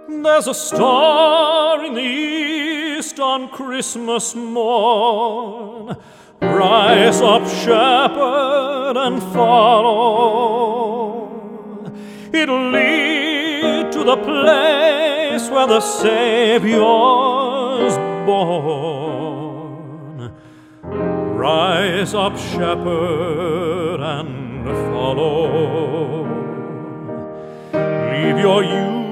There's a star in the east on Christmas morn. Rise up, shepherd, and follow. It'll lead to the place where the Savior's born. Rise up, shepherd, and follow. Leave your youth